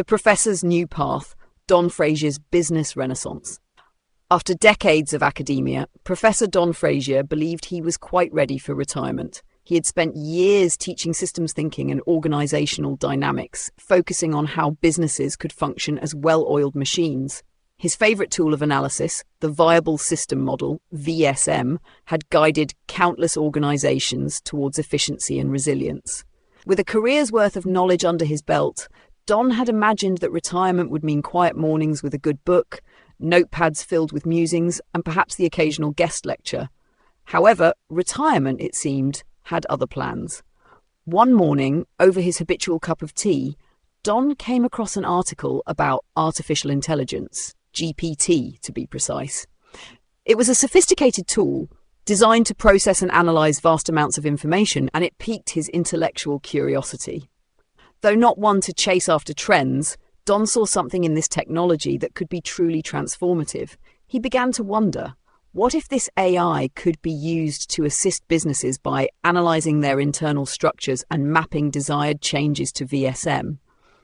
The Professor's New Path, Don Frazier's Business Renaissance. After decades of academia, Professor Don Frazier believed he was quite ready for retirement. He had spent years teaching systems thinking and organizational dynamics, focusing on how businesses could function as well-oiled machines. His favorite tool of analysis, the Viable System Model, VSM, had guided countless organizations towards efficiency and resilience. With a career's worth of knowledge under his belt, Don had imagined that retirement would mean quiet mornings with a good book, notepads filled with musings, and perhaps the occasional guest lecture. However, retirement, it seemed, had other plans. One morning, over his habitual cup of tea, Don came across an article about artificial intelligence, GPT to be precise. It was a sophisticated tool designed to process and analyze vast amounts of information, and it piqued his intellectual curiosity. Though not one to chase after trends, Don saw something in this technology that could be truly transformative. He began to wonder, what if this AI could be used to assist businesses by analyzing their internal structures and mapping desired changes to VSM?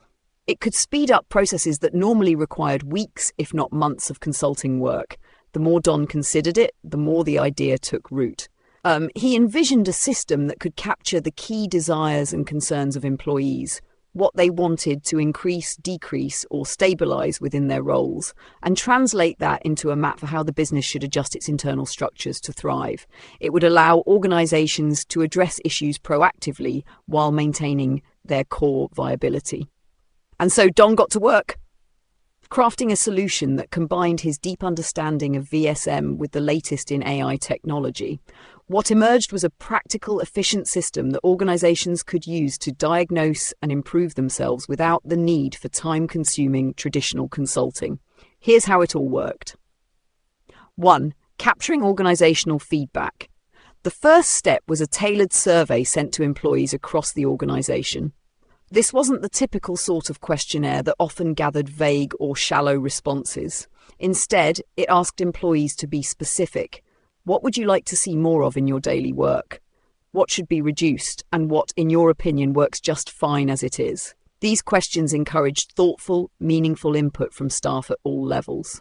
It could speed up processes that normally required weeks, if not months, of consulting work. The more Don considered it, the more the idea took root. He envisioned a system that could capture the key desires and concerns of employees, what they wanted to increase, decrease, or stabilize within their roles, and translate that into a map for how the business should adjust its internal structures to thrive. It would allow organizations to address issues proactively while maintaining their core viability. And so Don got to work, crafting a solution that combined his deep understanding of VSM with the latest in AI technology. What emerged was a practical, efficient system that organizations could use to diagnose and improve themselves without the need for time-consuming traditional consulting. Here's how it all worked. 1. Capturing organizational feedback. The first step was a tailored survey sent to employees across the organization. This wasn't the typical sort of questionnaire that often gathered vague or shallow responses. Instead, it asked employees to be specific. What would you like to see more of in your daily work? What should be reduced, and what, in your opinion, works just fine as it is? These questions encouraged thoughtful, meaningful input from staff at all levels.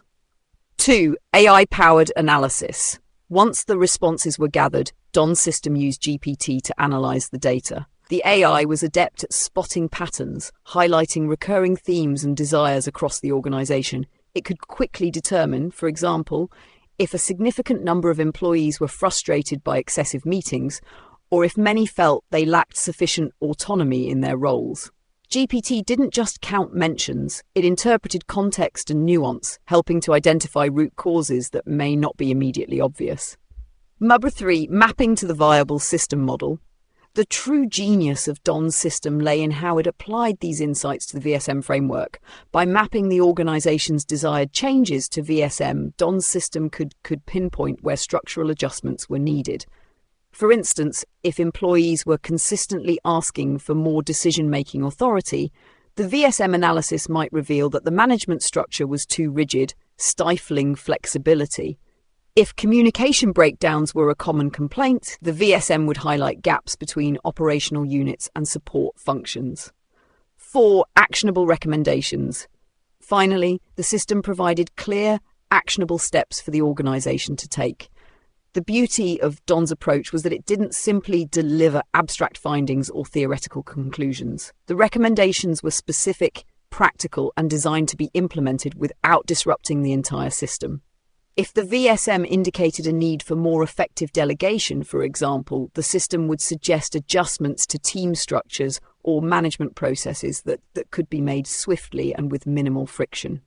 2. AI-powered analysis. Once the responses were gathered, Don's system used GPT to analyze the data. The AI was adept at spotting patterns, highlighting recurring themes and desires across the organization. It could quickly determine, for example, if a significant number of employees were frustrated by excessive meetings, or if many felt they lacked sufficient autonomy in their roles. GPT didn't just count mentions, it interpreted context and nuance, helping to identify root causes that may not be immediately obvious. Number 3, mapping to the viable system model. The true genius of Don's system lay in how it applied these insights to the VSM framework. By mapping the organization's desired changes to VSM, Don's system could pinpoint where structural adjustments were needed. For instance, if employees were consistently asking for more decision-making authority, the VSM analysis might reveal that the management structure was too rigid, stifling flexibility. If communication breakdowns were a common complaint, the VSM would highlight gaps between operational units and support functions. 4. Actionable recommendations. Finally, the system provided clear, actionable steps for the organization to take. The beauty of Don's approach was that it didn't simply deliver abstract findings or theoretical conclusions. The recommendations were specific, practical, and designed to be implemented without disrupting the entire system. If the VSM indicated a need for more effective delegation, for example, the system would suggest adjustments to team structures or management processes that could be made swiftly and with minimal friction.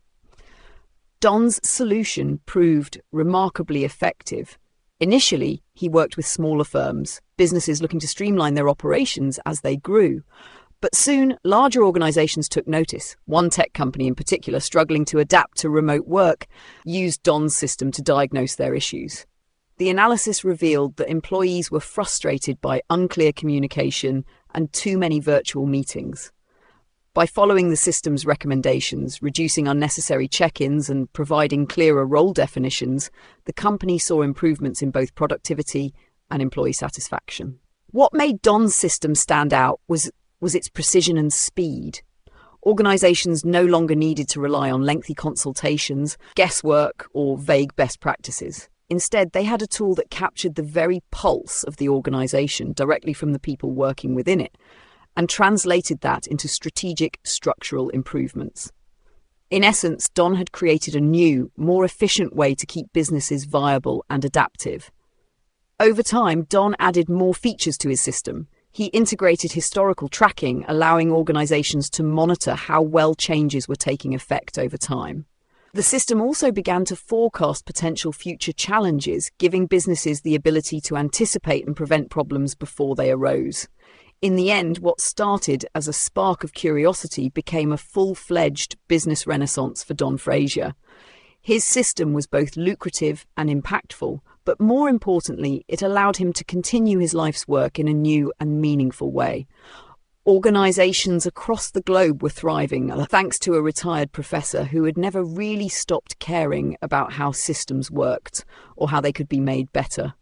Don's solution proved remarkably effective. Initially, he worked with smaller firms, businesses looking to streamline their operations as they grew. But soon, larger organizations took notice. One tech company in particular, struggling to adapt to remote work, used Don's system to diagnose their issues. The analysis revealed that employees were frustrated by unclear communication and too many virtual meetings. By following the system's recommendations, reducing unnecessary check-ins and providing clearer role definitions, the company saw improvements in both productivity and employee satisfaction. What made Don's system stand out was its precision and speed. Organisations no longer needed to rely on lengthy consultations, guesswork, or vague best practices. Instead, they had a tool that captured the very pulse of the organisation directly from the people working within it, and translated that into strategic structural improvements. In essence, Don had created a new, more efficient way to keep businesses viable and adaptive. Over time, Don added more features to his system. He integrated historical tracking, allowing organisations to monitor how well changes were taking effect over time. The system also began to forecast potential future challenges, giving businesses the ability to anticipate and prevent problems before they arose. In the end, what started as a spark of curiosity became a full-fledged business renaissance for Don Frazier. His system was both lucrative and impactful, but more importantly, it allowed him to continue his life's work in a new and meaningful way. Organisations across the globe were thriving thanks to a retired professor who had never really stopped caring about how systems worked or how they could be made better.